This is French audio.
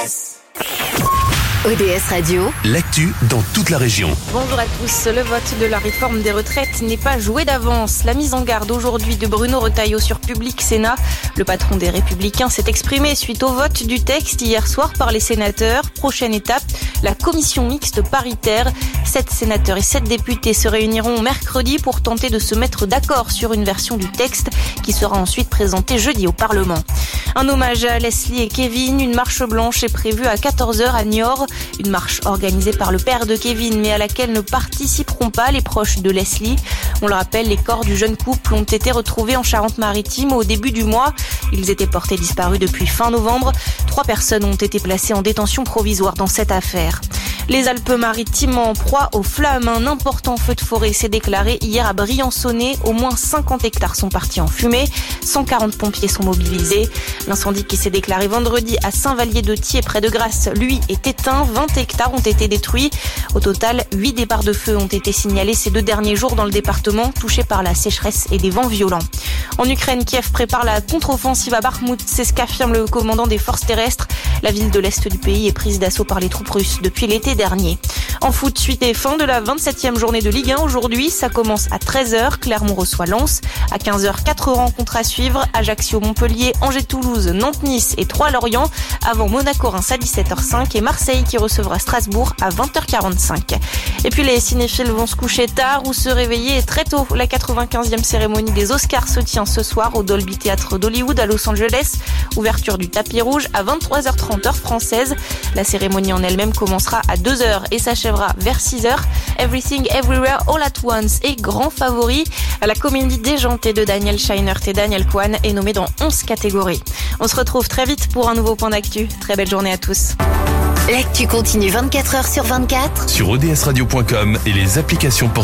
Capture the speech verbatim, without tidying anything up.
S. O D S Radio, l'actu dans toute la région. Bonjour à tous. Le vote de la réforme des retraites n'est pas joué d'avance. La mise en garde aujourd'hui de Bruno Retailleau sur Public Sénat. Le patron des Républicains s'est exprimé suite au vote du texte hier soir par les sénateurs. Prochaine étape, la commission mixte paritaire. Sept sénateurs et sept députés se réuniront mercredi pour tenter de se mettre d'accord sur une version du texte qui sera ensuite présentée jeudi au Parlement. Un hommage à Leslie et Kevin. Une marche blanche est prévue à quatorze heures à Niort. Une marche organisée par le père de Kevin, mais à laquelle ne participeront pas les proches de Leslie. On le rappelle, les corps du jeune couple ont été retrouvés en Charente-Maritime au début du mois. Ils étaient portés disparus depuis fin novembre. Trois personnes ont été placées en détention provisoire dans cette affaire. Les Alpes-Maritimes en proie aux flammes. Un important feu de forêt s'est déclaré hier à Briançonnet. Au moins cinquante hectares sont partis en fumée. cent quarante pompiers sont mobilisés. L'incendie qui s'est déclaré vendredi à Saint-Vallier-de-Thiers près de Grasse, lui, est éteint. vingt hectares ont été détruits. Au total, huit départs de feu ont été signalés ces deux derniers jours dans le département, touché par la sécheresse et des vents violents. En Ukraine, Kiev prépare la contre-offensive à Bakhmout. C'est ce qu'affirme le commandant des forces terrestres. La ville de l'Est du pays est prise d'assaut par les troupes russes depuis l'été dernier. En foot, suite et fin de la vingt-septième journée de Ligue un aujourd'hui. Ça commence à treize heures. Clermont reçoit Lens. À quinze heures, quatre rencontres à suivre. Ajaccio-Montpellier, Angers-Toulouse, Nantes-Nice et Troyes-Lorient. Avant Monaco-Reims à dix-sept heures cinq et Marseille qui recevra Strasbourg à vingt heures quarante-cinq. Et puis les cinéphiles vont se coucher tard ou se réveiller très tôt. La quatre-vingt-quinzième cérémonie des Oscars se tient ce soir au Dolby Theatre d'Hollywood à Los Angeles. Ouverture du tapis rouge à vingt-trois heures trente heure française. La cérémonie en elle-même commencera à deux heures et s'achèvera vers six heures. Everything Everywhere All at Once est grand favori. La comédie déjantée de Daniel Scheinert et Daniel Kwan est nommée dans onze catégories. On se retrouve très vite pour un nouveau point d'actu. Très belle journée à tous. l'actu continue vingt-quatre heures sur vingt-quatre Sur o d s radio point com et les applications pour